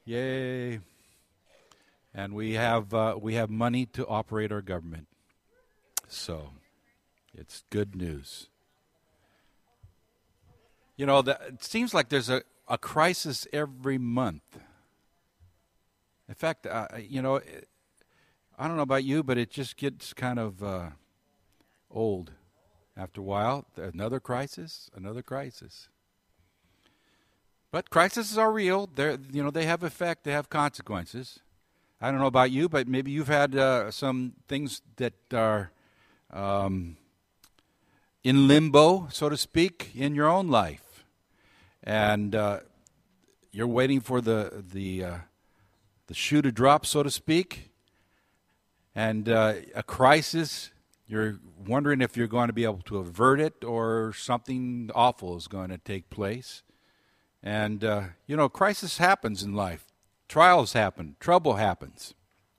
Yay. And we have money to operate our government. So it's good news. You know, it seems like there's a crisis every month. In fact, I don't know about you, but it just gets kind of old after a while. Another crisis. But crises are real. They have effect. They have consequences. I don't know about you, but maybe you've had some things that are in limbo, so to speak, in your own life, and you're waiting for the shoe to drop, so to speak, and a crisis. You're wondering if you're going to be able to avert it, or something awful is going to take place. And crisis happens in life. Trials happen. Trouble happens.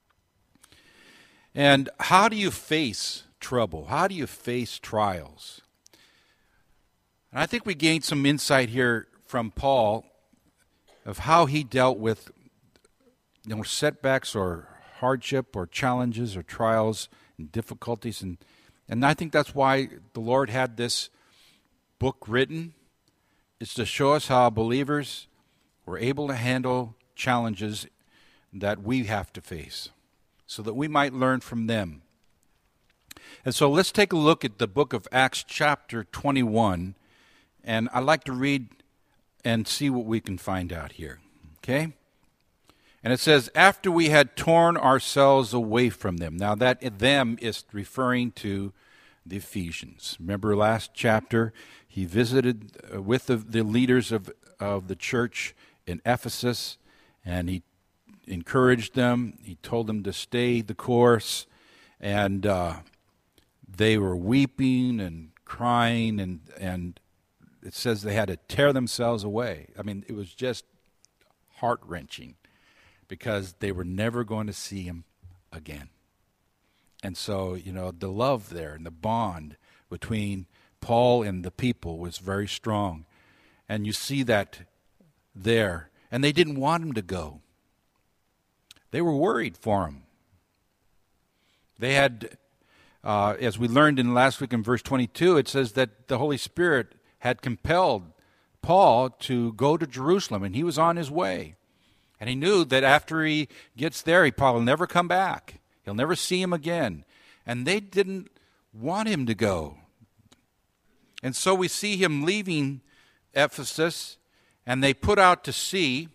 And how do you face trouble? How do you face trials? And I think we gained some insight here from Paul of how he dealt with setbacks or hardship or challenges or trials and difficulties. And I think that's why the Lord had this book written. It's to show us how believers were able to handle challenges that we have to face, so that we might learn from them. And so let's take a look at the book of Acts chapter 21, and I'd like to read and see what we can find out here, okay? And it says, after we had torn ourselves away from them. Now that them is referring to the Ephesians. Remember last chapter, he visited with the leaders of the church in Ephesus, and he encouraged them. He told them to stay the course, and they were weeping and crying, and it says they had to tear themselves away. I mean, it was just heart-wrenching because they were never going to see him again. And so, the love there and the bond between Paul and the people was very strong. And you see that there. And they didn't want him to go. They were worried for him. They had, as we learned in last week in verse 22, it says that the Holy Spirit had compelled Paul to go to Jerusalem, and he was on his way. And he knew that after he gets there, he probably will never come back. He'll never see him again. And they didn't want him to go. And so we see him leaving Ephesus, and they put out to sea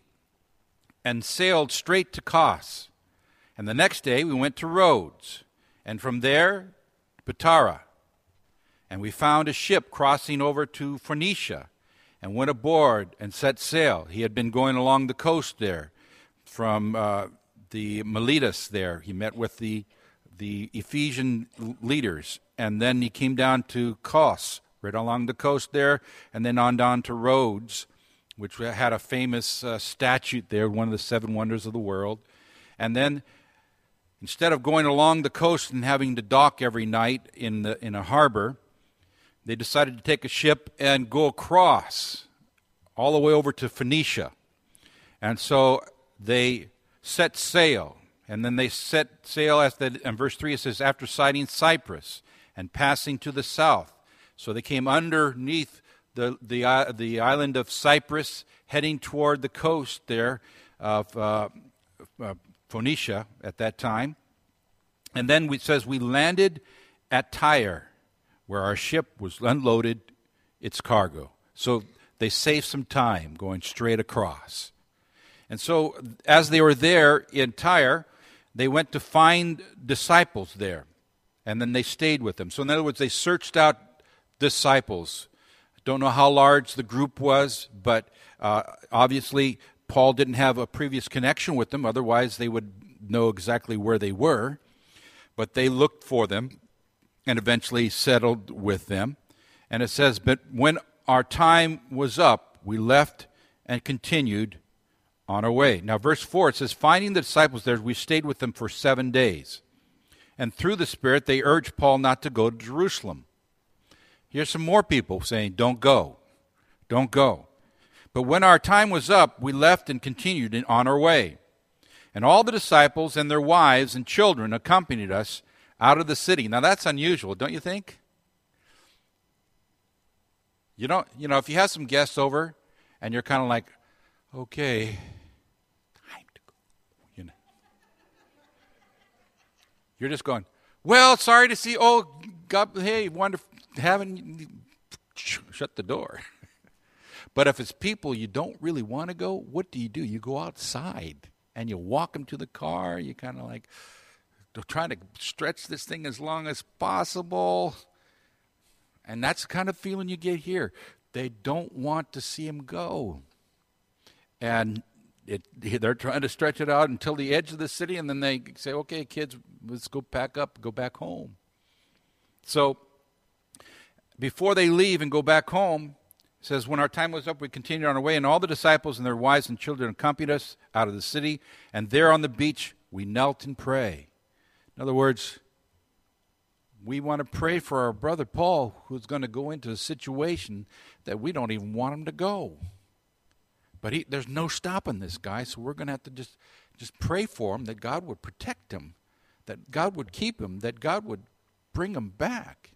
and sailed straight to Kos. And the next day we went to Rhodes, and from there, Patara. And we found a ship crossing over to Phoenicia, and went aboard and set sail. He had been going along the coast there from the Miletus there. He met with the Ephesian leaders, and then he came down to Kos, right along the coast there, and then on down to Rhodes, which had a famous statue there, one of the 7 wonders of the world. And then instead of going along the coast and having to dock every night in a harbor, they decided to take a ship and go across all the way over to Phoenicia. And so they set sail. And then they set sail, in verse 3 it says, after sighting Cyprus and passing to the south. So they came underneath the island of Cyprus, heading toward the coast there of Phoenicia at that time. And then it says we landed at Tyre, where our ship was unloaded its cargo. So they saved some time going straight across. And so as they were there in Tyre, they went to find disciples there. And then they stayed with them. So in other words, they searched out disciples. I don't know how large the group was, but obviously Paul didn't have a previous connection with them. Otherwise, they would know exactly where they were. But they looked for them and eventually settled with them. And it says, but when our time was up, we left and continued on our way. Now, verse 4, it says, finding the disciples there, we stayed with them for 7 days. And through the Spirit, they urged Paul not to go to Jerusalem. Here's some more people saying, don't go. Don't go. But when our time was up, we left and continued on our way. And all the disciples and their wives and children accompanied us out of the city. Now that's unusual, don't you think? You know, if you have some guests over and you're kind of like, okay, time to go. You're just going, well, sorry to see. Oh, God, hey, wonderful. Shut the door. But if it's people you don't really want to go, what do? You go outside and you walk them to the car. You kind of like trying to stretch this thing as long as possible. And that's the kind of feeling you get here. They don't want to see him go. And they're trying to stretch it out until the edge of the city, and then they say, okay, kids, let's go pack up, go back home. So before they leave and go back home, it says, when our time was up, we continued on our way, and all the disciples and their wives and children accompanied us out of the city, and there on the beach we knelt and prayed. In other words, we want to pray for our brother Paul, who's going to go into a situation that we don't even want him to go. But there's no stopping this guy, so we're going to have to just pray for him, that God would protect him, that God would keep him, that God would bring him back.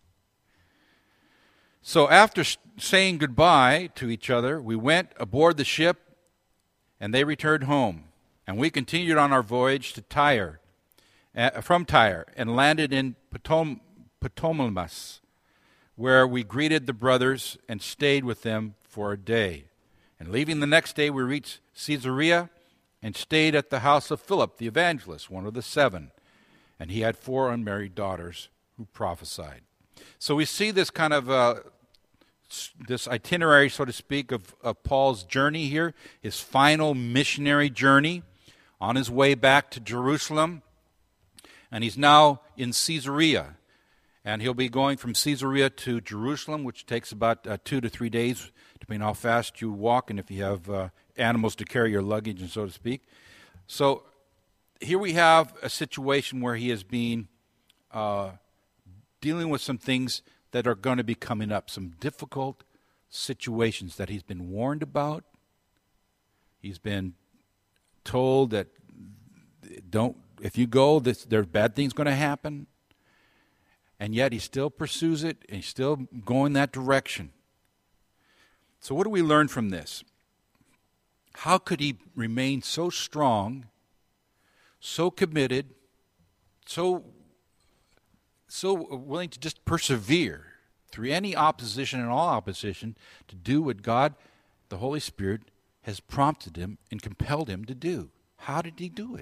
So after saying goodbye to each other, we went aboard the ship, and they returned home. And we continued on our voyage to Tyre, from Tyre, and landed in Ptolemais, where we greeted the brothers and stayed with them for a day. And leaving the next day, we reached Caesarea and stayed at the house of Philip the evangelist, one of the 7. And he had 4 unmarried daughters who prophesied. So we see this kind of this itinerary, so to speak, of Paul's journey here, his final missionary journey on his way back to Jerusalem. And he's now in Caesarea. And he'll be going from Caesarea to Jerusalem, which takes about 2 to 3 days, depending on how fast you walk and if you have animals to carry your luggage, and so to speak. So here we have a situation where he is being dealing with some things that are going to be coming up, some difficult situations that he's been warned about. He's been told that if you go, there's bad things going to happen. And yet he still pursues it, and he's still going that direction. So what do we learn from this? How could he remain so strong, so committed, so willing to just persevere through any opposition and all opposition to do what God, the Holy Spirit, has prompted him and compelled him to do? How did he do it?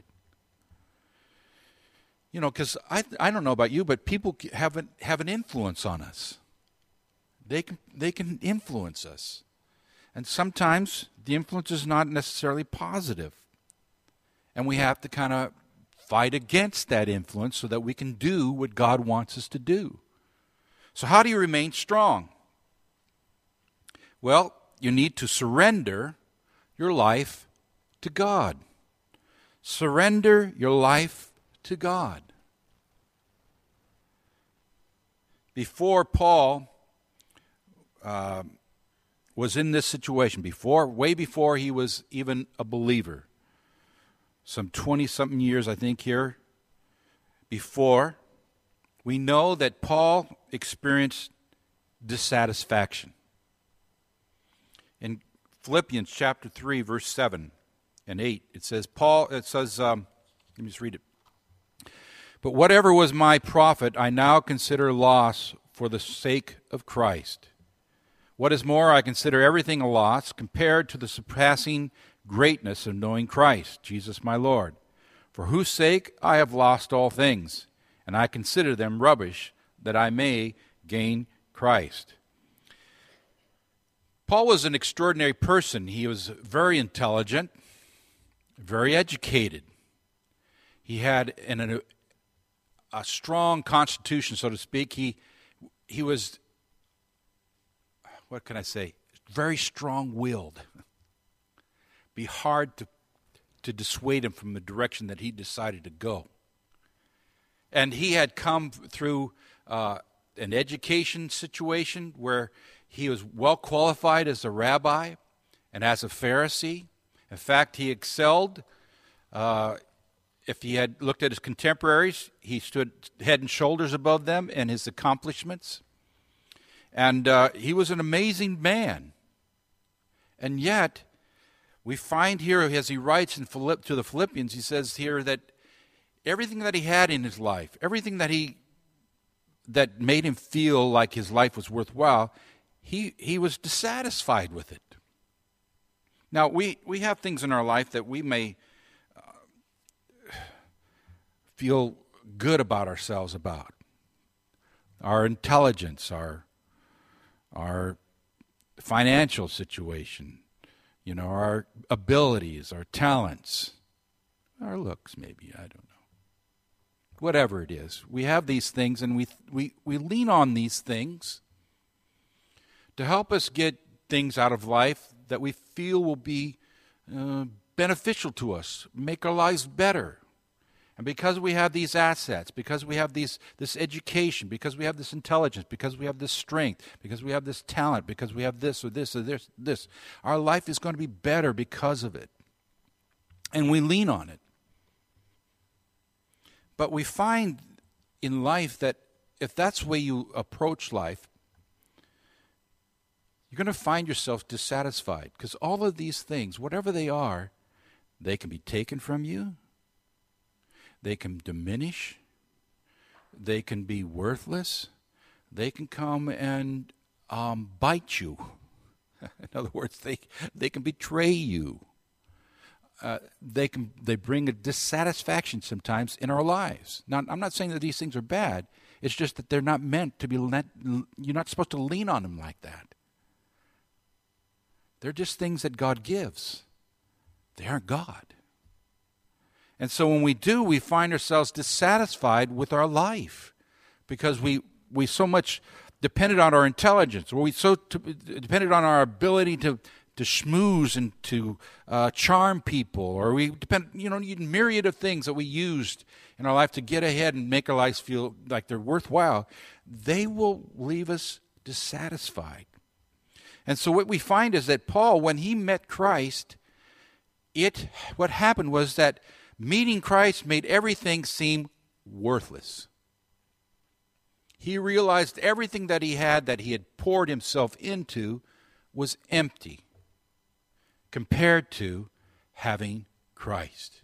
You know, because I don't know about you, but people have an influence on us. They can influence us. And sometimes the influence is not necessarily positive. And we have to kind of fight against that influence so that we can do what God wants us to do. So how do you remain strong? Well, you need to surrender your life to God. Surrender your life to God. Before Paul was in this situation, way before he was even a believer, some 20-something years, I think, here, before, we know that Paul experienced dissatisfaction. In Philippians chapter 3, verse 7 and 8, it says, let me just read it. But whatever was my profit, I now consider loss for the sake of Christ. What is more, I consider everything a loss compared to the surpassing greatness of knowing Christ, Jesus my Lord, for whose sake I have lost all things, and I consider them rubbish, that I may gain Christ. Paul was an extraordinary person. He was very intelligent, very educated. He had a strong constitution, so to speak. He was, what can I say, very strong-willed. Be hard to dissuade him from the direction that he decided to go. And he had come through an education situation where he was well qualified as a rabbi, and as a Pharisee. In fact, he excelled. If he had looked at his contemporaries, he stood head and shoulders above them in his accomplishments. And he was an amazing man. And yet, we find here, as he writes to the Philippians, he says here that everything that he had in his life, everything that made him feel like his life was worthwhile, he was dissatisfied with it. Now, we have things in our life that we may feel good about ourselves about. Our intelligence, our financial situation, our abilities, our talents, our looks maybe, I don't know. Whatever it is, we have these things, and we lean on these things to help us get things out of life that we feel will be beneficial to us, make our lives better. And because we have these assets, because we have this education, because we have this intelligence, because we have this strength, because we have this talent, because we have this or this or this, our life is going to be better because of it. And we lean on it. But we find in life that if that's the way you approach life, you're going to find yourself dissatisfied, because all of these things, whatever they are, they can be taken from you. They can diminish. They can be worthless. They can come and bite you. In other words, they can betray you. They bring a dissatisfaction sometimes in our lives. Now, I'm not saying that these things are bad. It's just that they're not meant to be. You're not supposed to lean on them like that. They're just things that God gives. They aren't God. And so when we do, we find ourselves dissatisfied with our life because we so much depended on our intelligence, or we so depended on our ability to schmooze and to charm people, or we depend, a myriad of things that we used in our life to get ahead and make our lives feel like they're worthwhile. They will leave us dissatisfied. And so what we find is that Paul, when he met Christ, what happened was that meeting Christ made everything seem worthless. He realized everything that he had poured himself into, was empty compared to having Christ.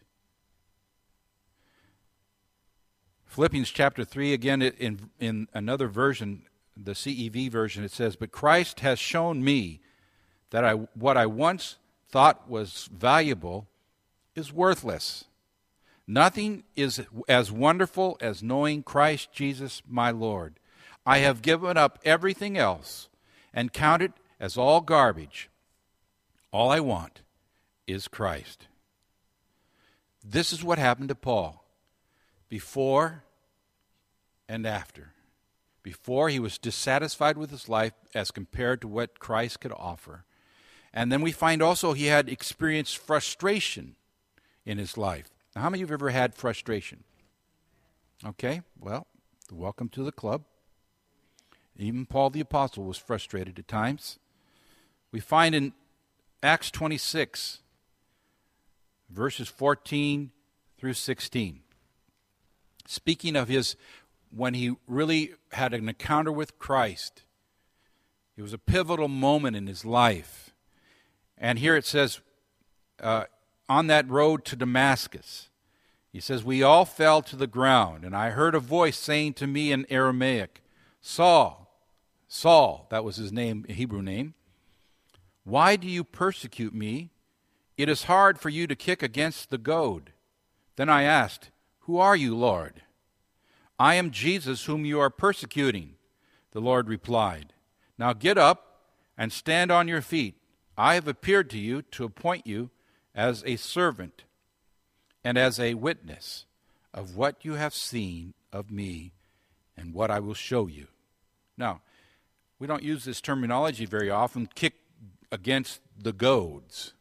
Philippians chapter 3, again, in another version, the CEV version, it says, "But Christ has shown me that what I once thought was valuable is worthless. Nothing is as wonderful as knowing Christ Jesus my Lord. I have given up everything else and count it as all garbage. All I want is Christ." This is what happened to Paul before and after. Before, he was dissatisfied with his life as compared to what Christ could offer. And then we find also he had experienced frustration in his life. Now, how many of you have ever had frustration? Okay, well, welcome to the club. Even Paul the Apostle was frustrated at times. We find in Acts 26, verses 14 through 16, speaking of when he really had an encounter with Christ. It was a pivotal moment in his life. And here it says, on that road to Damascus, he says, "We all fell to the ground, and I heard a voice saying to me in Aramaic, 'Saul, Saul,'" that was his name, Hebrew name, "why do you persecute me? It is hard for you to kick against the goad." Then I asked, "Who are you, Lord?" "I am Jesus whom you are persecuting," the Lord replied. "Now get up and stand on your feet. I have appeared to you to appoint you as a servant and as a witness of what you have seen of me and what I will show you." Now, we don't use this terminology very often, kick against the goads.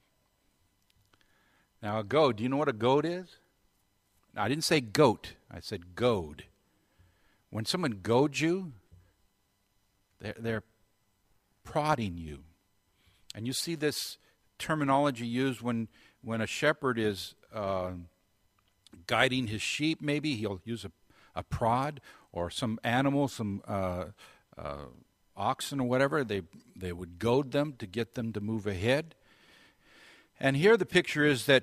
Now, a goad, do you know what a goad is? Now, I didn't say goat, I said goad. When someone goads you, they're prodding you. And you see this terminology used when a shepherd is guiding his sheep. Maybe he'll use a prod, or some animal, some oxen or whatever. They would goad them to get them to move ahead. And here the picture is that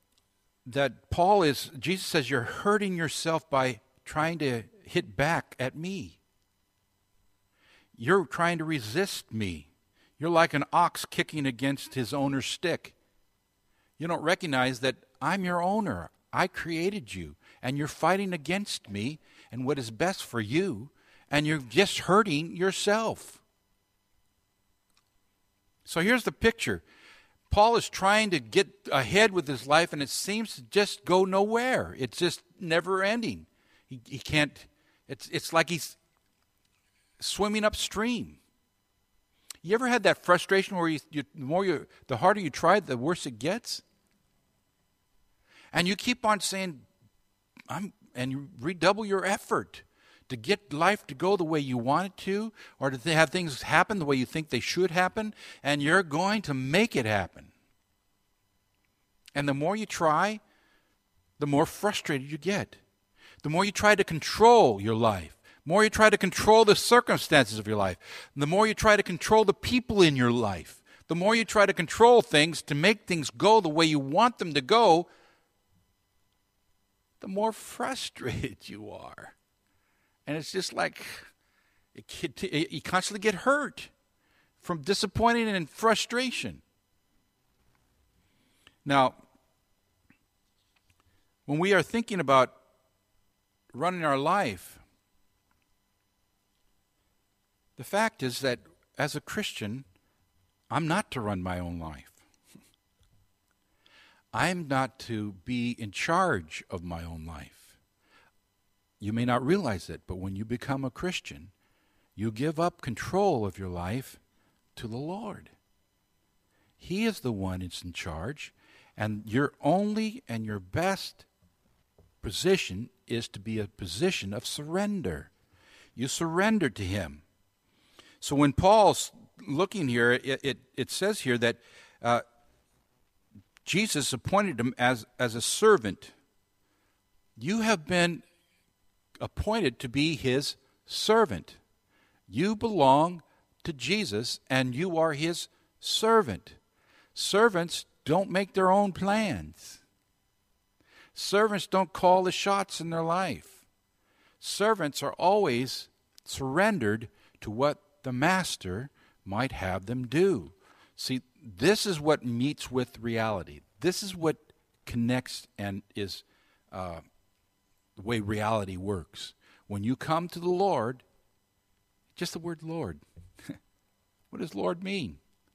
Jesus says, you're hurting yourself by trying to hit back at me. You're trying to resist me. You're like an ox kicking against his owner's stick. You don't recognize that I'm your owner. I created you, and you're fighting against me and what is best for you, and you're just hurting yourself. So here's the picture. Paul is trying to get ahead with his life, and it seems to just go nowhere. It's just never ending. He can't, it's like he's swimming upstream. You ever had that frustration where the harder you try, the worse it gets? And you keep on saying, and you redouble your effort to get life to go the way you want it to, or to have things happen the way you think they should happen, and you're going to make it happen. And the more you try, the more frustrated you get. The more you try to control your life, the more you try to control the circumstances of your life, the more you try to control the people in your life, the more you try to control things to make things go the way you want them to go, the more frustrated you are. And it's just like you constantly get hurt from disappointment and frustration. Now, when we are thinking about running our life, the fact is that as a Christian, I'm not to run my own life. I'm not to be in charge of my own life. You may not realize it, but when you become a Christian, you give up control of your life to the Lord. He is the one that's in charge, and your only and your best position is to be a position of surrender. You surrender to Him. So when Paul's looking here, it says here that Jesus appointed him as a servant. You have been appointed to be His servant. You belong to Jesus, and you are His servant. Servants don't make their own plans. Servants don't call the shots in their life. Servants are always surrendered to what the master might have them do. See, this is what meets with reality. This is what connects and is the way reality works. When you come to the Lord, just the word Lord. What does Lord mean?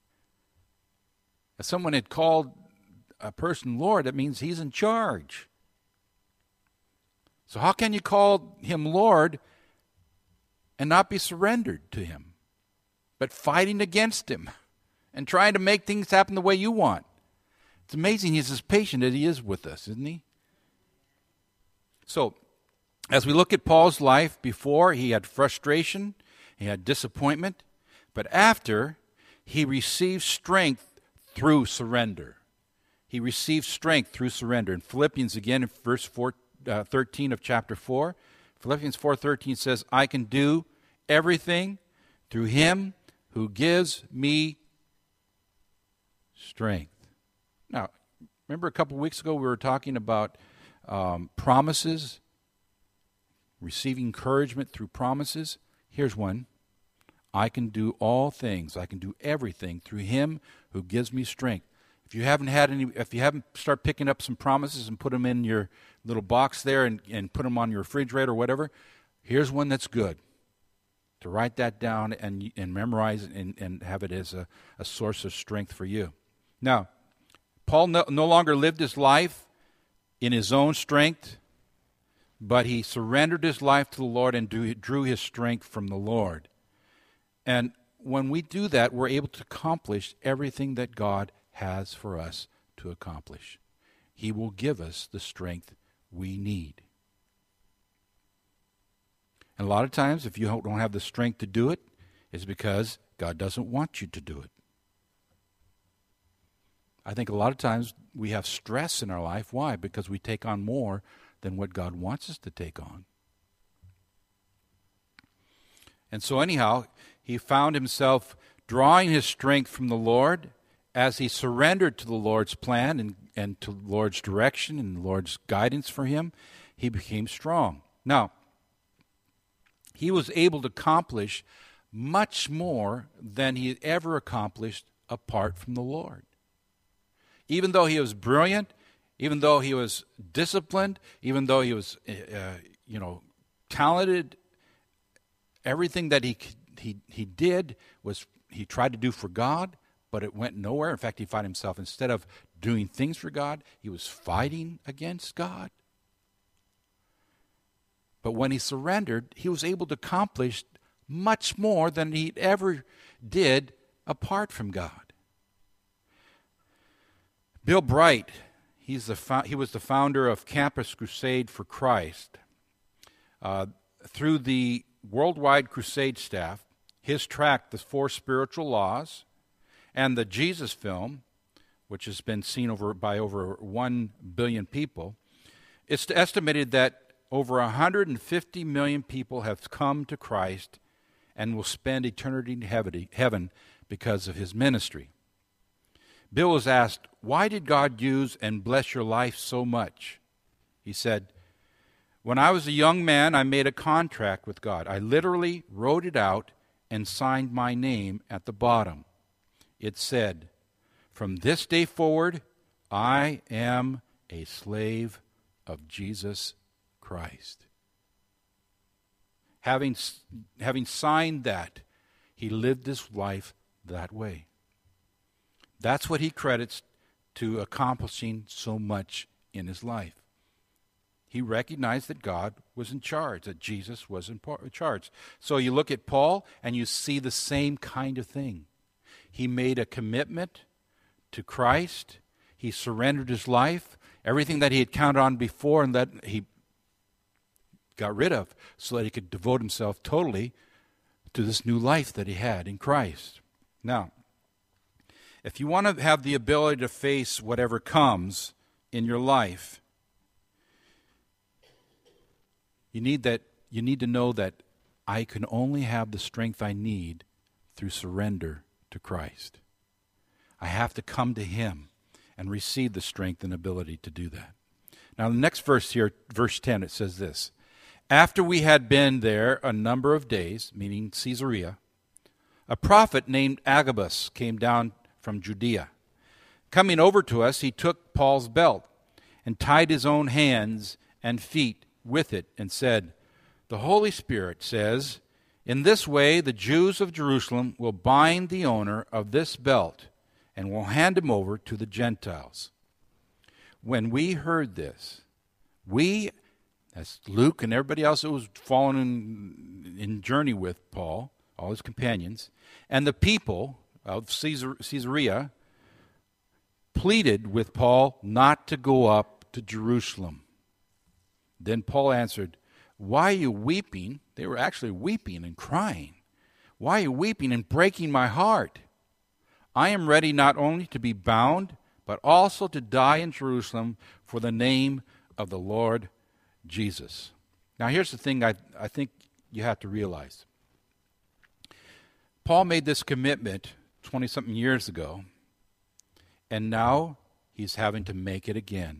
If someone had called a person Lord, that means he's in charge. So how can you call him Lord and not be surrendered to him, but fighting against him and trying to make things happen the way you want? It's amazing he's as patient as he is with us, isn't he? So, as we look at Paul's life, before he had frustration, he had disappointment, but after he received strength through surrender. He received strength through surrender. In Philippians, again, in verse 13 of chapter 4, Philippians 4:13 says, I can do everything through Him who gives me strength. Now, remember a couple weeks ago we were talking about promises, receiving encouragement through promises. Here's one. I can do all things. I can do everything through Him who gives me strength. If you haven't started picking up some promises and put them in your little box there and put them on your refrigerator or whatever, here's one that's good. To write that down and memorize it and have it as a source of strength for you. Now, Paul no longer lived his life in his own strength, but he surrendered his life to the Lord and drew his strength from the Lord. And when we do that, we're able to accomplish everything that God has for us to accomplish. He will give us the strength we need. And a lot of times, if you don't have the strength to do it, it's because God doesn't want you to do it. I think a lot of times we have stress in our life. Why? Because we take on more than what God wants us to take on. And so anyhow, he found himself drawing his strength from the Lord as he surrendered to the Lord's plan and to the Lord's direction and the Lord's guidance for him. He became strong. Now, he was able to accomplish much more than he had ever accomplished apart from the Lord. Even though he was brilliant, even though he was disciplined, even though he was, talented, everything that he did was he tried to do for God, but it went nowhere. In fact, he found himself, instead of doing things for God, he was fighting against God. But when he surrendered, he was able to accomplish much more than he ever did apart from God. Bill Bright, he was the founder of Campus Crusade for Christ. Through the Worldwide Crusade staff, his tract, The Four Spiritual Laws, and the Jesus film, which has been seen by over 1 billion people, it's estimated that over 150 million people have come to Christ and will spend eternity in heaven because of his ministry. Bill was asked, why did God use and bless your life so much? He said, when I was a young man, I made a contract with God. I literally wrote it out and signed my name at the bottom. It said, from this day forward, I am a slave of Jesus Christ. Having signed that, he lived his life that way. That's what he credits to accomplishing so much in his life. He recognized that God was in charge, that Jesus was in charge. So you look at Paul and you see the same kind of thing. He made a commitment to Christ. He surrendered his life, everything that he had counted on before and that he got rid of, so that he could devote himself totally to this new life that he had in Christ. Now, if you want to have the ability to face whatever comes in your life, you need to know that I can only have the strength I need through surrender to Christ. I have to come to him and receive the strength and ability to do that. Now, the next verse here, verse 10, it says this. After we had been there a number of days, meaning Caesarea, a prophet named Agabus came down from Judea. Coming over to us, he took Paul's belt and tied his own hands and feet with it and said, the Holy Spirit says, in this way the Jews of Jerusalem will bind the owner of this belt and will hand him over to the Gentiles. When we heard this, that's Luke and everybody else that was following in journey with Paul, all his companions, and the people of Caesarea pleaded with Paul not to go up to Jerusalem. Then Paul answered, why are you weeping? They were actually weeping and crying. Why are you weeping and breaking my heart? I am ready not only to be bound, but also to die in Jerusalem for the name of the Lord Jesus. Now here's the thing I think you have to realize. Paul made this commitment 20-something years ago, and now he's having to make it again.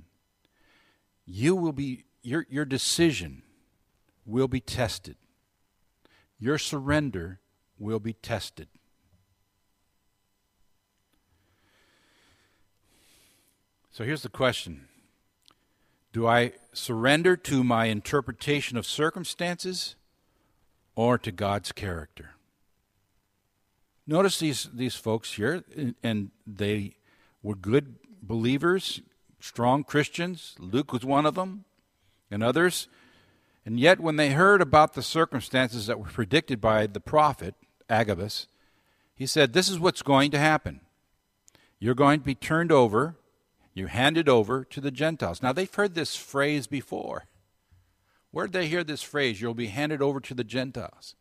Your decision will be tested. Your surrender will be tested. So here's the question. Do I surrender to my interpretation of circumstances or to God's character? Notice these folks here, and they were good believers, strong Christians. Luke was one of them, and others. And yet when they heard about the circumstances that were predicted by the prophet, Agabus, he said, this is what's going to happen. You're going to be turned over, you're handed over to the Gentiles. Now, they've heard this phrase before. Where did they hear this phrase? You'll be handed over to the Gentiles.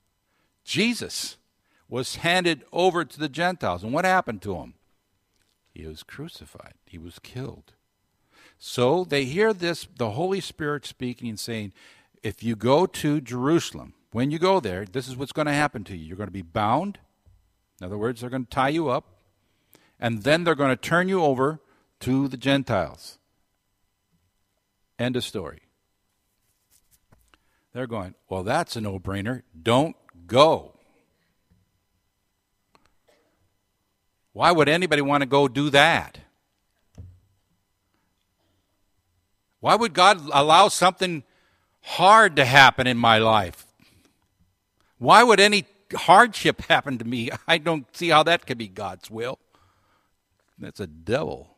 Jesus was handed over to the Gentiles. And what happened to him? He was crucified. He was killed. So they hear this, the Holy Spirit speaking and saying, if you go to Jerusalem, when you go there, this is what's going to happen to you. You're going to be bound. In other words, they're going to tie you up. And then they're going to turn you over to the Gentiles. End of story. They're going, well, that's a no-brainer. Don't go. Why would anybody want to go do that? Why would God allow something hard to happen in my life? Why would any hardship happen to me? I don't see how that could be God's will. That's a devil.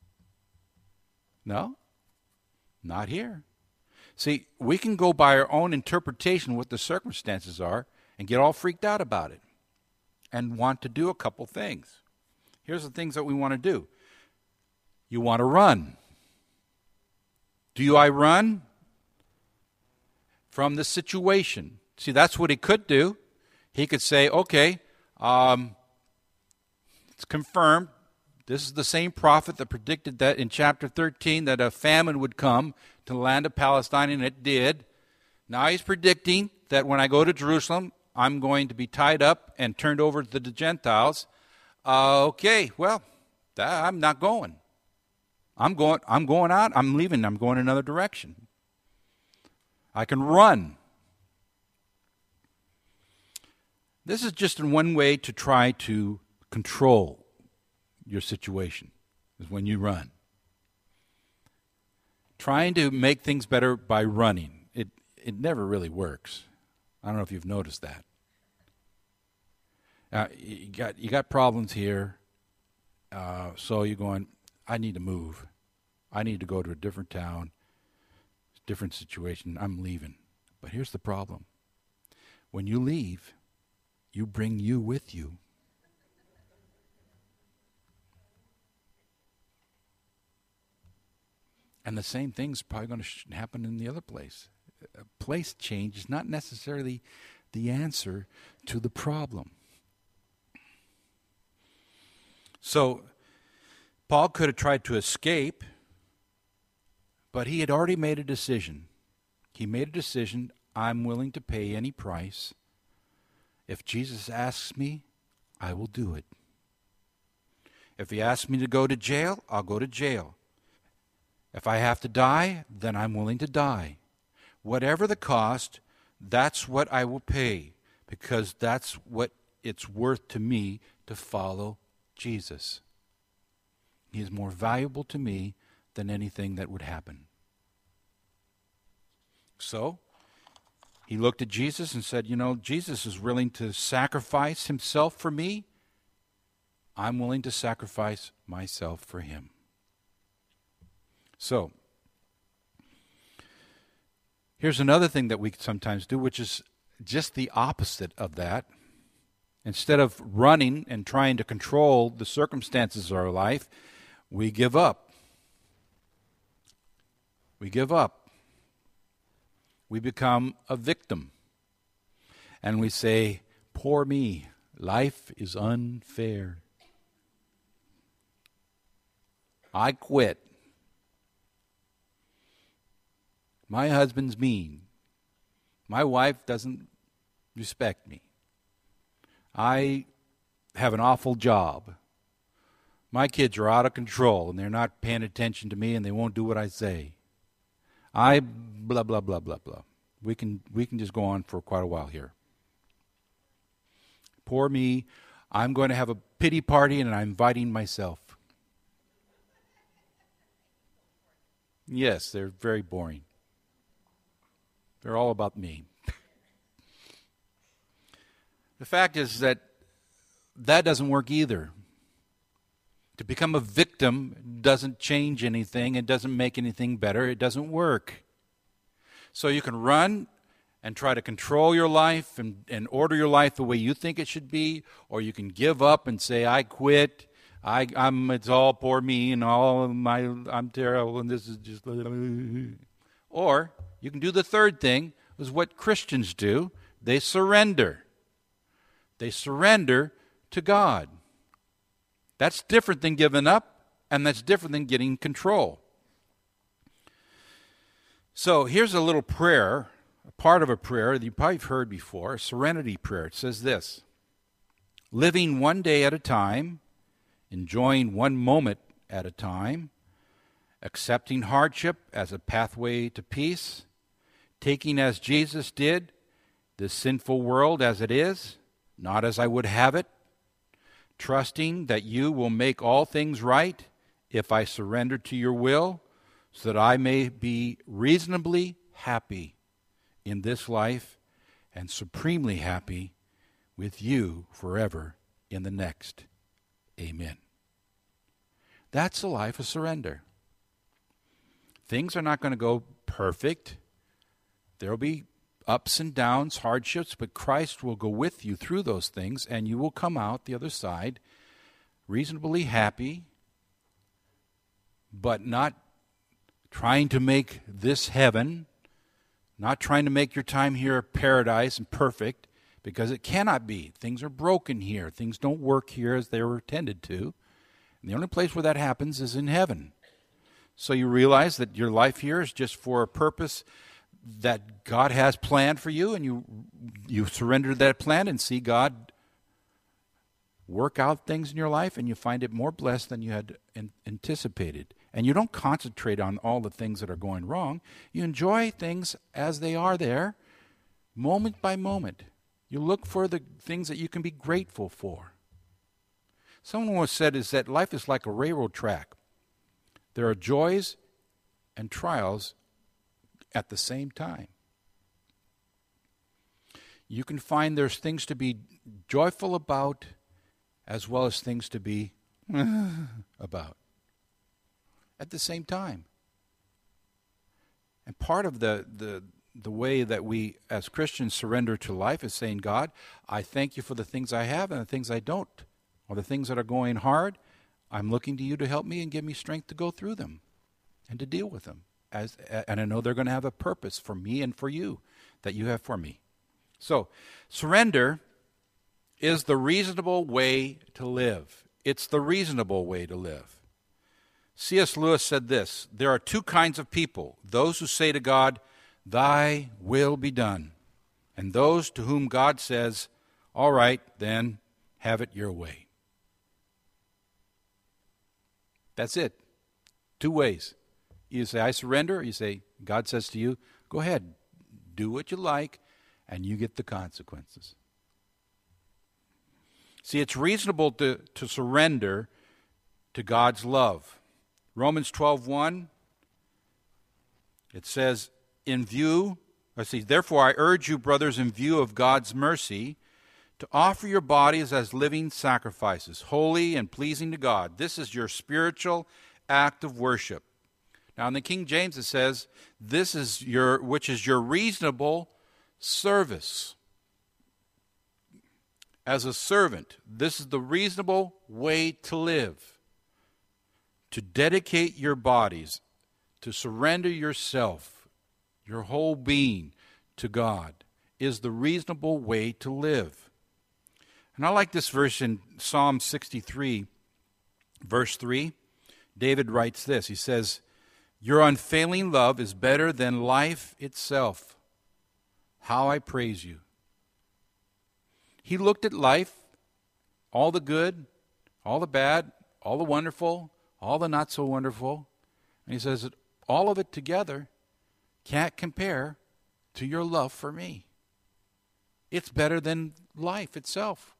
No, not here. See, we can go by our own interpretation of what the circumstances are and get all freaked out about it and want to do a couple things. Here's the things that we want to do. You want to run. Do I run from the situation? See, that's what he could do. He could say, okay, it's confirmed. This is the same prophet that predicted that in chapter 13 that a famine would come to the land of Palestine, and it did. Now he's predicting that when I go to Jerusalem, I'm going to be tied up and turned over to the Gentiles. Okay, well, I'm not going. I'm going out. I'm leaving. I'm going another direction. I can run. This is just in one way to try to control your situation, is when you run. Trying to make things better by running, it never really works. I don't know if you've noticed that. You got problems here, so you're going, I need to move. I need to go to a different town, different situation. I'm leaving. But here's the problem. When you leave, you bring you with you. And the same thing's probably going to happen in the other place. A place change is not necessarily the answer to the problem. So, Paul could have tried to escape, but he had already made a decision. He made a decision, I'm willing to pay any price. If Jesus asks me, I will do it. If he asks me to go to jail, I'll go to jail. If I have to die, then I'm willing to die. Whatever the cost, that's what I will pay, because that's what it's worth to me to follow Jesus. He is more valuable to me than anything that would happen. So, he looked at Jesus and said, Jesus is willing to sacrifice himself for me. I'm willing to sacrifice myself for him. So, here's another thing that we sometimes do, which is just the opposite of that. Instead of running and trying to control the circumstances of our life, we give up. We give up. We become a victim. And we say, poor me, life is unfair. I quit. My husband's mean. My wife doesn't respect me. I have an awful job. My kids are out of control and they're not paying attention to me and they won't do what I say. I blah, blah, blah, blah, blah. We can just go on for quite a while here. Poor me. I'm going to have a pity party and I'm inviting myself. Yes, they're very boring. They're all about me. The fact is that doesn't work either. To become a victim doesn't change anything. It doesn't make anything better. It doesn't work. So you can run and try to control your life and order your life the way you think it should be, or you can give up and say, I quit. It's all poor me and I'm terrible and this is just... Or you can do the third thing, is what Christians do. They surrender. They surrender to God. That's different than giving up. and that's different than getting control. So here's a little prayer, a part of a prayer that you probably have heard before, a serenity prayer. It says this: living one day at a time, enjoying one moment at a time, accepting hardship as a pathway to peace, taking as Jesus did this sinful world as it is, not as I would have it, trusting that you will make all things right if I surrender to your will, so that I may be reasonably happy in this life and supremely happy with you forever in the next. Amen. That's a life of surrender. Things are not going to go perfect. There will be ups and downs, hardships, but Christ will go with you through those things, and you will come out the other side reasonably happy, but not trying to make this heaven, not trying to make your time here paradise and perfect, because it cannot be. Things are broken here. Things don't work here as they were intended to. And the only place where that happens is in heaven. So you realize that your life here is just for a purpose that God has planned for you, and you surrender that plan and see God work out things in your life, and you find it more blessed than you had anticipated. And you don't concentrate on all the things that are going wrong. You enjoy things as they are there, moment by moment. You look for the things that you can be grateful for. Someone once said is that life is like a railroad track. There are joys and trials at the same time. You can find there's things to be joyful about as well as things to be about at the same time. And part of the way that we as Christians surrender to life is saying, God, I thank you for the things I have and the things I don't, or the things that are going hard. I'm looking to you to help me and give me strength to go through them and to deal with them. And I know they're going to have a purpose for me and for you that you have for me. So surrender is the reasonable way to live. It's the reasonable way to live. C.S. Lewis said this: there are two kinds of people, those who say to God, thy will be done, and those to whom God says, all right, then, have it your way. That's it. Two ways. You say, I surrender, or you say, God says to you, go ahead, do what you like, and you get the consequences. See, it's reasonable to surrender to God's love. Romans 12:1, it says, therefore I urge you, brothers, in view of God's mercy, to offer your bodies as living sacrifices, holy and pleasing to God. This is your spiritual act of worship. Now in the King James it says, which is your reasonable service. As a servant, this is the reasonable way to live. To dedicate your bodies, to surrender yourself, your whole being to God, is the reasonable way to live. And I like this verse in Psalm 63, verse 3. David writes this. He says, your unfailing love is better than life itself. How I praise you. He looked at life, all the good, all the bad, all the wonderful, all the not so wonderful, and he says that all of it together can't compare to your love for me. It's better than life itself.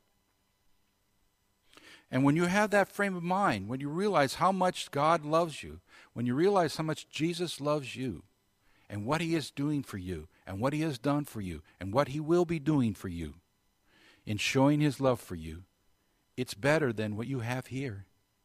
And when you have that frame of mind, when you realize how much God loves you, when you realize how much Jesus loves you, and what he is doing for you, and what he has done for you, and what he will be doing for you, in showing his love for you, it's better than what you have here.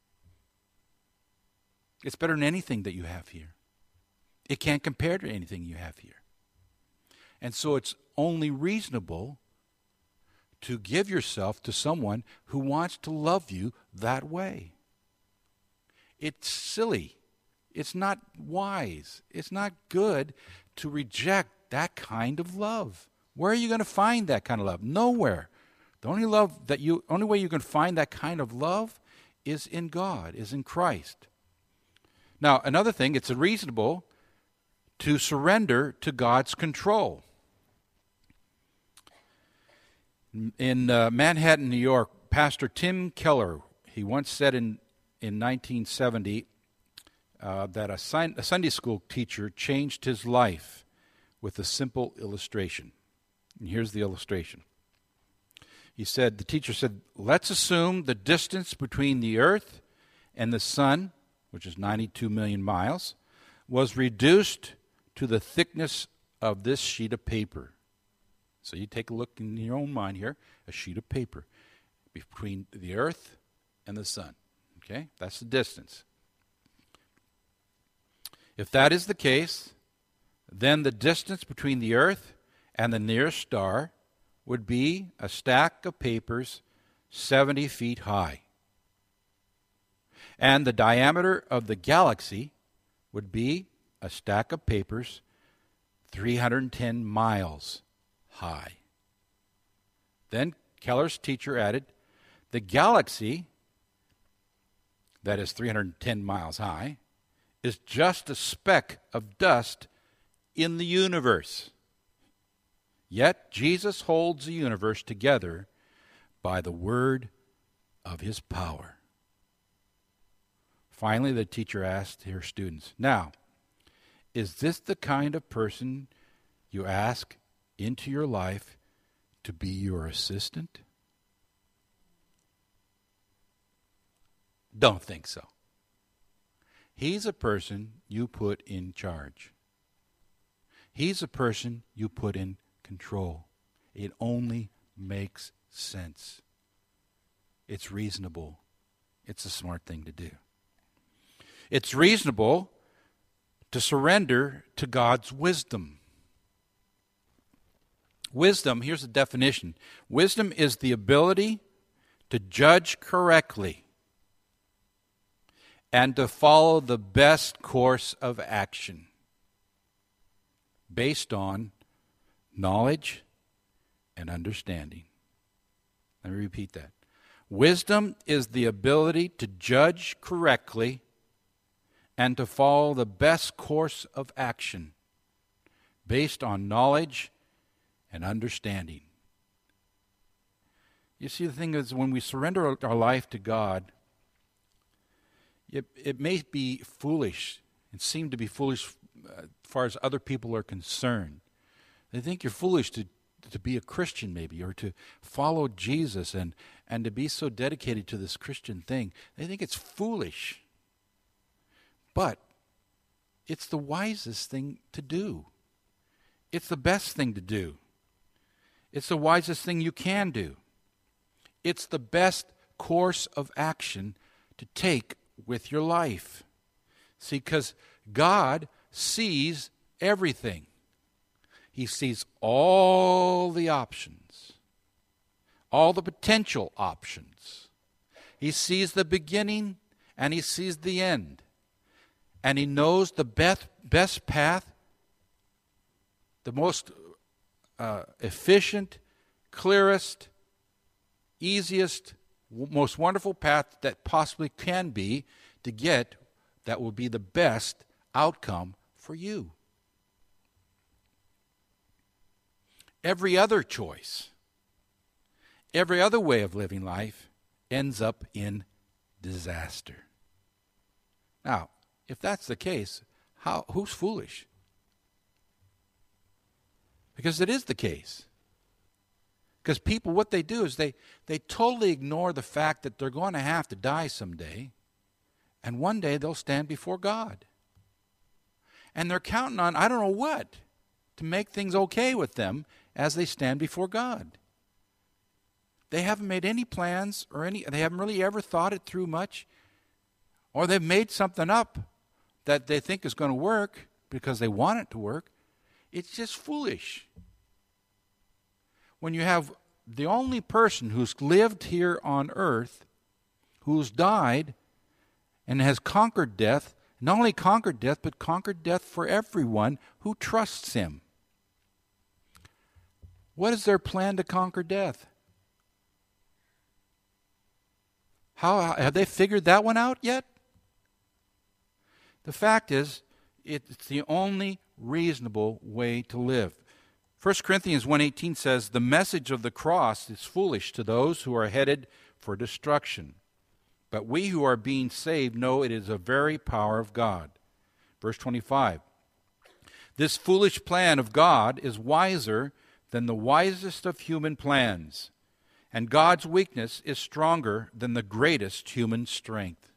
It's better than anything that you have here. It can't compare to anything you have here. And so it's only reasonable to give yourself to someone who wants to love you that way. It's silly. It's not wise. It's not good to reject that kind of love. Where are you going to find that kind of love? Nowhere. The only way you can find that kind of love is in God, is in Christ. Now, another thing, it's reasonable to surrender to God's control. In Manhattan, New York, Pastor Tim Keller, he once said in 1970 that a Sunday school teacher changed his life with a simple illustration. And here's the illustration. The teacher said, let's assume the distance between the earth and the sun, which is 92 million miles, was reduced to the thickness of this sheet of paper. So you take a look in your own mind here, a sheet of paper between the earth and the sun. Okay, that's the distance. If that is the case, then the distance between the earth and the nearest star would be a stack of papers 70 feet high. And the diameter of the galaxy would be a stack of papers 310 miles high. Then Keller's teacher added, the galaxy, that is 310 miles high, is just a speck of dust in the universe. Yet Jesus holds the universe together by the word of his power. Finally, the teacher asked her students, now, is this the kind of person you ask into your life to be your assistant? Don't think so. He's a person you put in charge. He's a person you put in control. It only makes sense. It's reasonable. It's a smart thing to do. It's reasonable to surrender to God's wisdom. Wisdom, here's the definition. Wisdom is the ability to judge correctly and to follow the best course of action based on knowledge and understanding. Let me repeat that. Wisdom is the ability to judge correctly and to follow the best course of action based on knowledge and understanding. You see, the thing is, when we surrender our life to God, it may be foolish and seem to be foolish as far as other people are concerned. They think you're foolish to be a Christian maybe, or to follow Jesus and to be so dedicated to this Christian thing. They think it's foolish. But it's the wisest thing to do. It's the best thing to do. It's the wisest thing you can do. It's the best course of action to take with your life. See, because God sees everything. He sees all the options, all the potential options. He sees the beginning and he sees the end. And he knows the best path, the most efficient, clearest, easiest, most wonderful path that possibly can be to get that will be the best outcome for you. Every other choice, every other way of living life ends up in disaster. Now, if that's the case, who's foolish? Because it is the case. Because people, what they do is they totally ignore the fact that they're going to have to die someday, and one day they'll stand before God. And they're counting on, I don't know what, to make things okay with them as they stand before God. They haven't made any plans they haven't really ever thought it through much, or they've made something up that they think is going to work because they want it to work. It's just foolish. When you have the only person who's lived here on earth, who's died and has conquered death, not only conquered death, but conquered death for everyone who trusts him. What is their plan to conquer death? How have they figured that one out yet? The fact is, it's the only reasonable way to live. 1 Corinthians 1:18 says, "The message of the cross is foolish to those who are headed for destruction. But we who are being saved know it is a very power of God." Verse 25, "This foolish plan of God is wiser than the wisest of human plans, and God's weakness is stronger than the greatest human strength."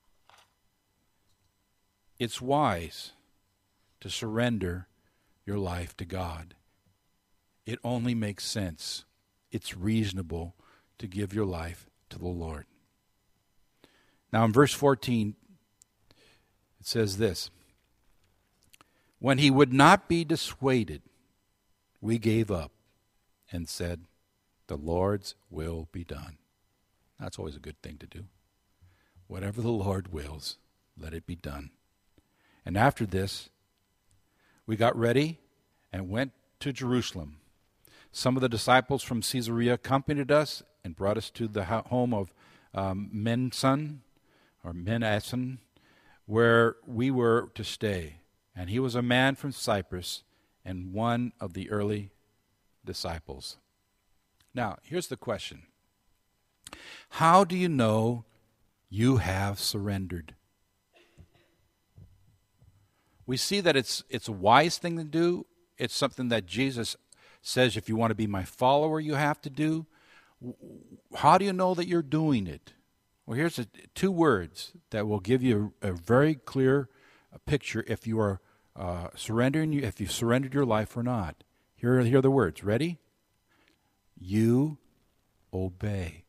It's wise to surrender your life to God. It only makes sense. It's reasonable to give your life to the Lord. Now in verse 14, it says this, "When he would not be dissuaded, we gave up and said, 'The Lord's will be done.'" That's always a good thing to do. Whatever the Lord wills, let it be done. And after this, we got ready and went to Jerusalem. Some of the disciples from Caesarea accompanied us and brought us to the home of Mnason, where we were to stay. And he was a man from Cyprus and one of the early disciples. Now, here's the question. How do you know you have surrendered? We see that it's a wise thing to do. It's something that Jesus says, if you want to be my follower, you have to do. How do you know that you're doing it? Well, here's two words that will give you a very clear picture if you are if you've surrendered your life or not. Here are the words. Ready? You obey.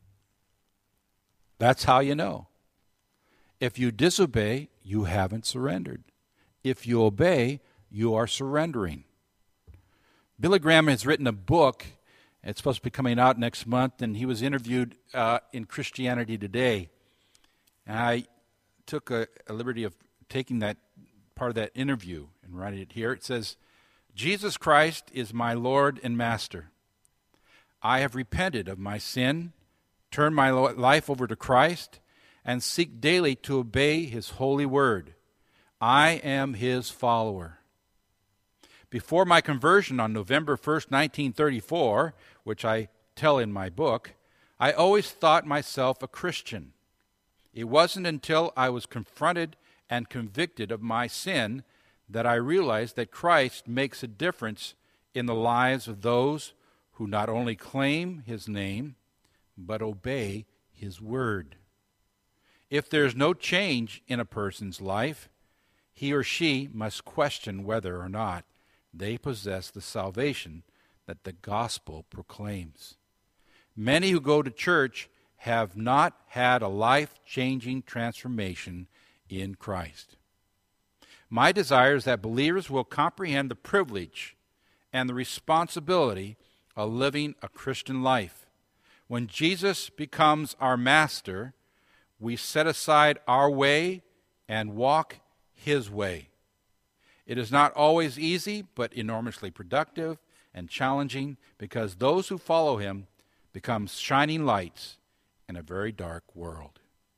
That's how you know. If you disobey, you haven't surrendered. If you obey, you are surrendering. Billy Graham has written a book. It's supposed to be coming out next month, and he was interviewed in Christianity Today. And I took a liberty of taking that part of that interview and writing it here. It says, "Jesus Christ is my Lord and Master. I have repented of my sin, turned my life over to Christ, and seek daily to obey his holy word. I am his follower. Before my conversion on November 1st, 1934, which I tell in my book, I always thought myself a Christian. It wasn't until I was confronted and convicted of my sin that I realized that Christ makes a difference in the lives of those who not only claim his name, but obey his word. If there's no change in a person's life, he or she must question whether or not they possess the salvation that the gospel proclaims. Many who go to church have not had a life-changing transformation in Christ. My desire is that believers will comprehend the privilege and the responsibility of living a Christian life. When Jesus becomes our master, we set aside our way and walk his way. It is not always easy, but enormously productive and challenging, because those who follow him become shining lights in a very dark world.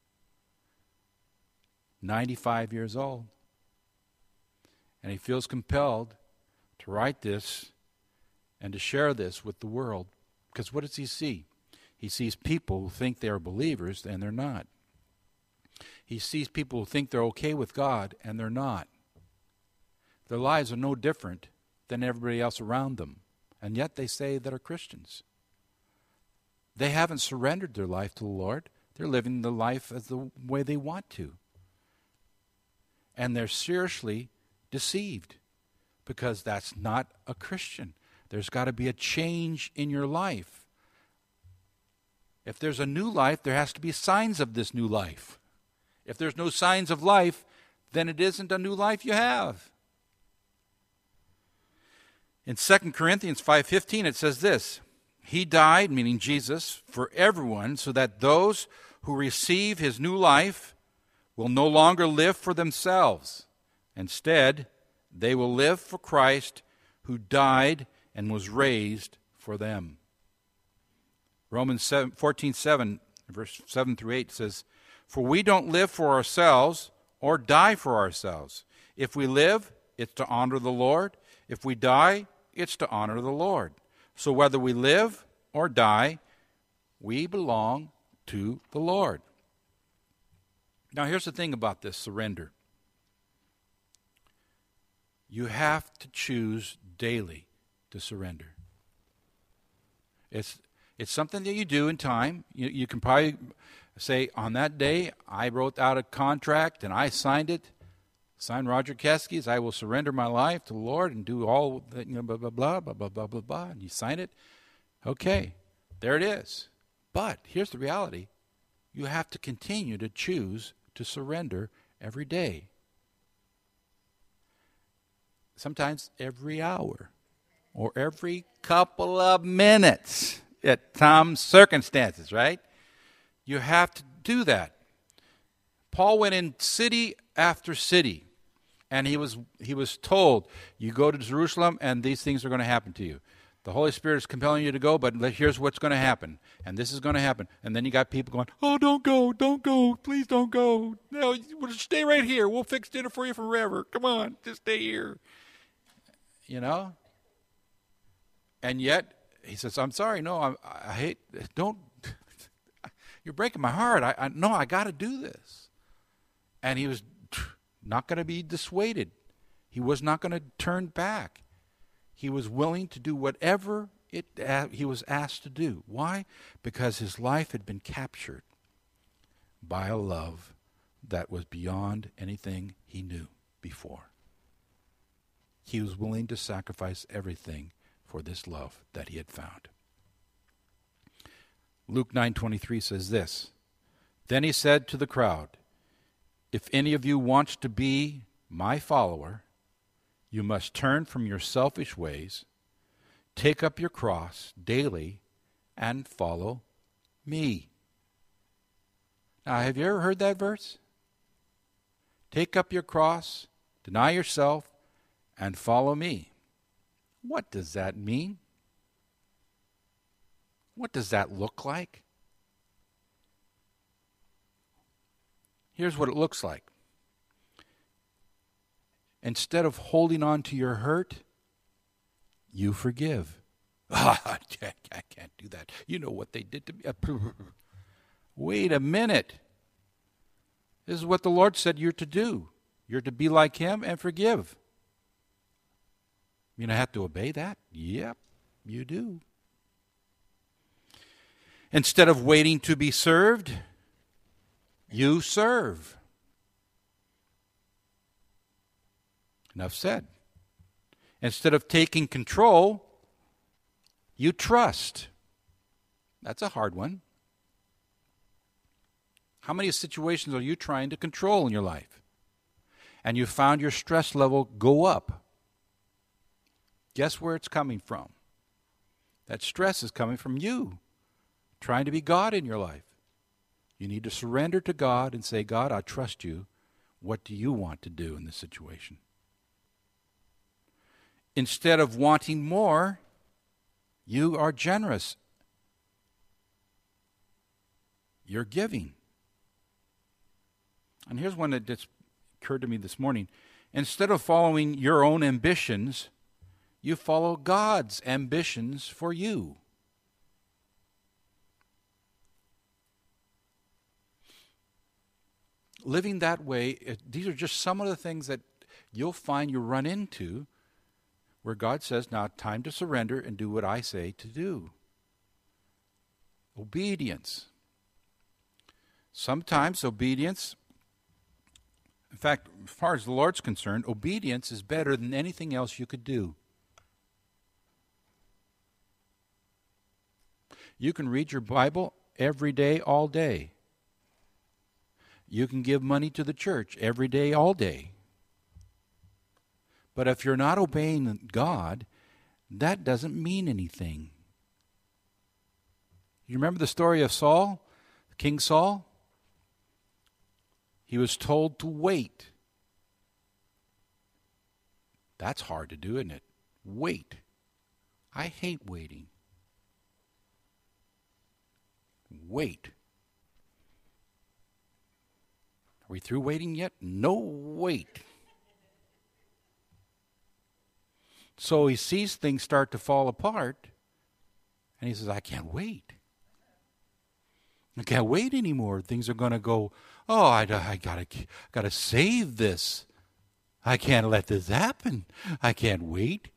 95 years old. And he feels compelled to write this and to share this with the world. Because what does he see? He sees people who think they are believers and they're not. He sees people who think they're okay with God and they're not. Their lives are no different than everybody else around them. And yet they say that are Christians. They haven't surrendered their life to the Lord. They're living the life as the way they want to. And they're seriously deceived, because that's not a Christian. There's got to be a change in your life. If there's a new life, there has to be signs of this new life. If there's no signs of life, then it isn't a new life you have. In 2 Corinthians 5:15 it says this, "He died," meaning Jesus, "for everyone, so that those who receive his new life will no longer live for themselves. Instead, they will live for Christ, who died and was raised for them." Romans 14:7, verse 7 through 8 says, "For we don't live for ourselves or die for ourselves. If we live, it's to honor the Lord. If we die, it's to honor the Lord. So whether we live or die, we belong to the Lord. Now here's the thing about this surrender. You have to choose daily to surrender. It's something that you do in time. You can probably say, on that day, I wrote out a contract and I signed it. Signed Roger Keskes, I will surrender my life to the Lord and do all that, blah, blah, blah, blah, blah, blah, blah, blah. And you sign it. Okay, there it is. But here's the reality. You have to continue to choose to surrender every day. Sometimes every hour or every couple of minutes at some circumstances, right? You have to do that. Paul went in city after city, and he was told, you go to Jerusalem and these things are going to happen to you. The Holy Spirit is compelling you to go, but here's what's going to happen, and this is going to happen. And then you got people going, oh, don't go, please don't go. No, we'll stay right here. We'll fix dinner for you forever. Come on, just stay here. You know? And yet, he says, I'm sorry, no, I hate, don't, you're breaking my heart. I got to do this. And he was not going to be dissuaded. He was not going to turn back. He was willing to do whatever he was asked to do. Why? Because his life had been captured by a love that was beyond anything he knew before. He was willing to sacrifice everything for this love that he had found. Luke 9:23 says this, Then he said to the crowd, If any of you wants to be my follower, you must turn from your selfish ways, take up your cross daily, and follow me. Now, have you ever heard that verse? Take up your cross, deny yourself, and follow me. What does that mean? What does that look like? Here's what it looks like. Instead of holding on to your hurt, you forgive. I can't do that. You know what they did to me. Wait a minute. This is what the Lord said you're to do. You're to be like him and forgive. You have to obey that? Yep, you do. Instead of waiting to be served, you serve. Enough said. Instead of taking control, you trust. That's a hard one. How many situations are you trying to control in your life? And you found your stress level go up. Guess where it's coming from? That stress is coming from you, trying to be God in your life. You need to surrender to God and say, God, I trust you. What do you want to do in this situation? Instead of wanting more, you are generous. You're giving. And here's one that just occurred to me this morning. Instead of following your own ambitions, you follow God's ambitions for you. Living that way, these are just some of the things that you'll find you run into where God says, now time to surrender and do what I say to do. Obedience. Sometimes obedience, in fact, as far as the Lord's concerned, obedience is better than anything else you could do. You can read your Bible every day, all day. You can give money to the church every day, all day. But if you're not obeying God, that doesn't mean anything. You remember the story of Saul, King Saul? He was told to wait. That's hard to do, isn't it? Wait. I hate waiting. Wait. Are we through waiting yet? No, wait. So he sees things start to fall apart, and he says, I can't wait. I can't wait anymore. Things are going to go, oh, I gotta save this. I can't let this happen. I can't wait.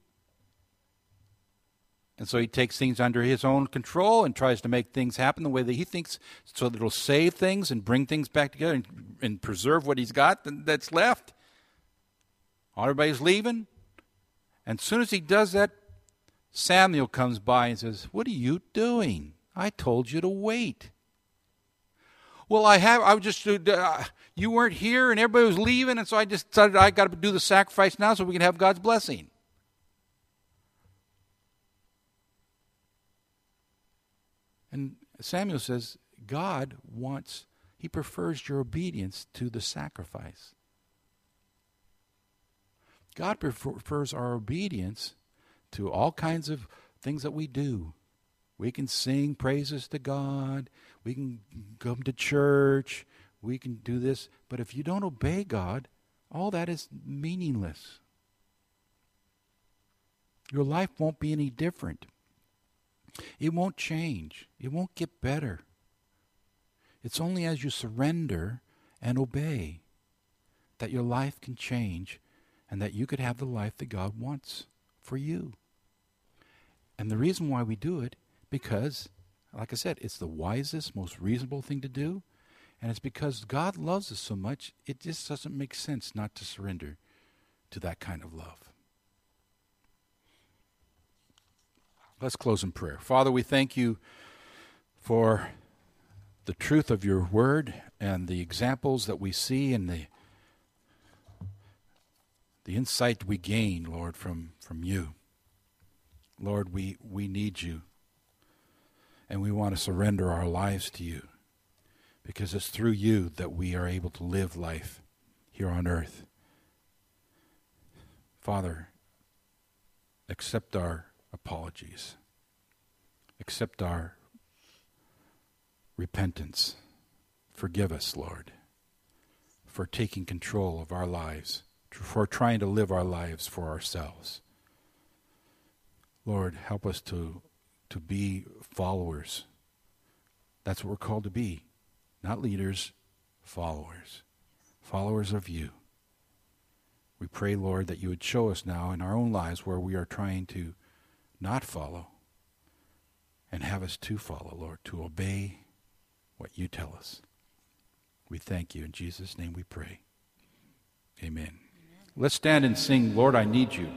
And so he takes things under his own control and tries to make things happen the way that he thinks, so that it'll save things and bring things back together and preserve what he's got that's left. Everybody's leaving. And as soon as he does that, Samuel comes by and says, what are you doing? I told you to wait. Well, you weren't here and everybody was leaving, and so I just decided I got to do the sacrifice now so we can have God's blessing. And Samuel says, he prefers your obedience to the sacrifice. God prefers our obedience to all kinds of things that we do. We can sing praises to God. We can come to church. We can do this. But if you don't obey God, all that is meaningless. Your life won't be any different. It won't change. It won't get better. It's only as you surrender and obey that your life can change and that you could have the life that God wants for you. And the reason why we do it, because, like I said, it's the wisest, most reasonable thing to do. And it's because God loves us so much, it just doesn't make sense not to surrender to that kind of love. Let's close in prayer. Father, we thank you for the truth of your word and the examples that we see and the insight we gain, Lord, from you. Lord, we need you, and we want to surrender our lives to you, because it's through you that we are able to live life here on earth. Father, accept our apologies. Accept our repentance. Forgive us, Lord, for taking control of our lives, for trying to live our lives for ourselves. Lord, help us to be followers. That's what we're called to be. Not leaders, followers. Followers of you. We pray, Lord, that you would show us now in our own lives where we are trying to not follow, and have us to follow, Lord, to obey what you tell us. We thank you. In Jesus' name we pray. Amen. Let's stand and sing, Lord, I Need You.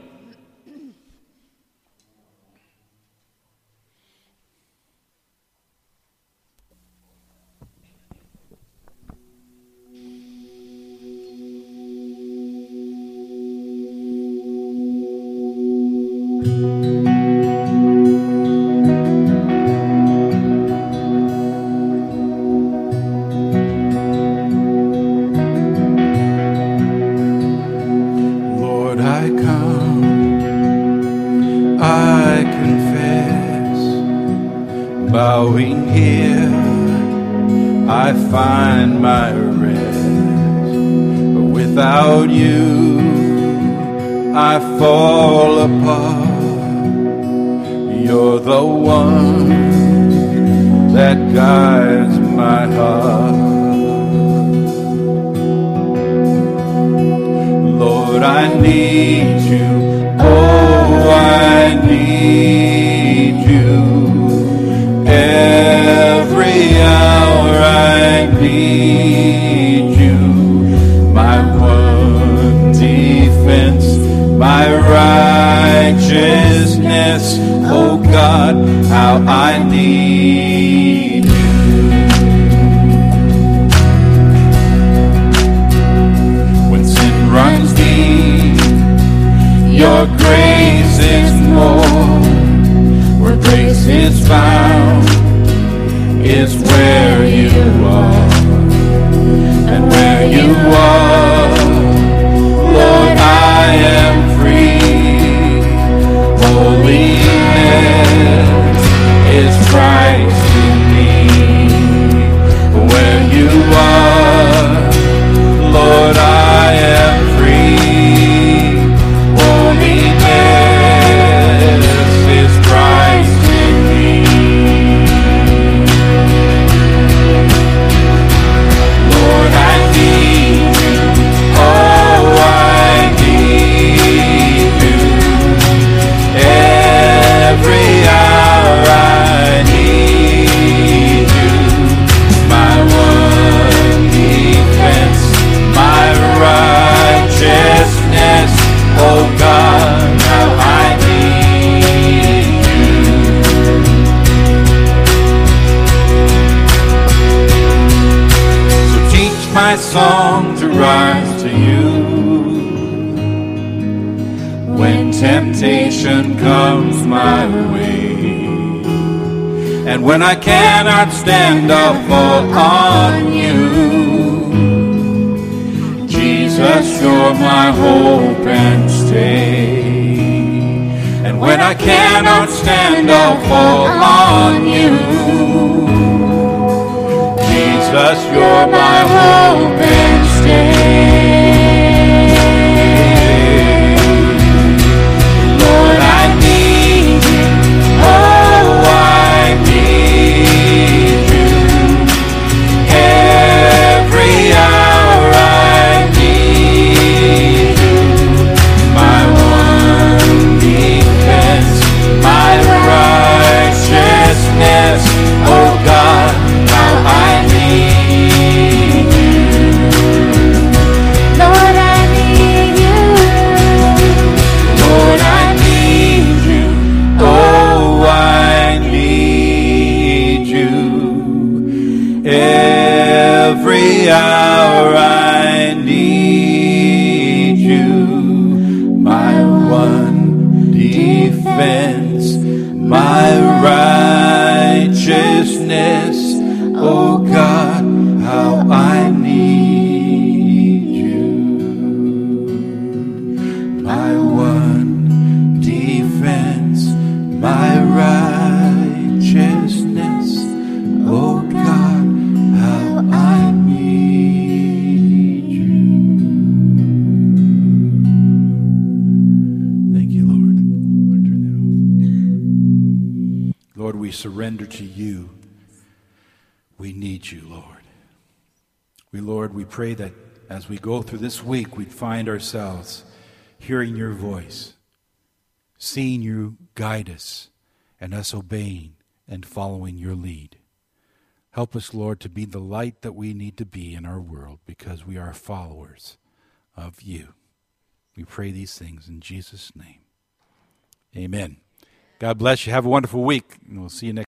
Bowing here, I find my rest. But without you, I fall apart. You're the one that guides my heart. Lord, I need you. Oh, I need you. Every hour I need you, my one defense, my righteousness. Oh God, how I need you. When sin runs deep, your grace is more. Where grace is found is where you are. And where you are, Lord, I am free. Holiness is Christ in me. Where you are, song to rise to you. When temptation comes my way, and when I cannot stand, I'll fall on you. Jesus, you're my hope and stay. And when I cannot stand, I'll fall on you. Jesus, you're my hope and stay. Lord, I need you. Oh, I need you. Every hour I need you. My one defense, my righteousness. Oh God, how I need you. Lord, I need you. Lord, I need you. Oh, I need you. Every hour I need you. My one defense, my righteousness. Oh God, how I need you. My one defense, my righteousness. Oh God, how I need you. Thank you, Lord. I'm going to turn that off. Lord, we surrender to you. We need you, Lord. Lord, we pray that as we go through this week, we'd find ourselves hearing your voice, seeing you guide us, and us obeying and following your lead. Help us, Lord, to be the light that we need to be in our world because we are followers of you. We pray these things in Jesus' name. Amen. God bless you. Have a wonderful week, and we'll see you next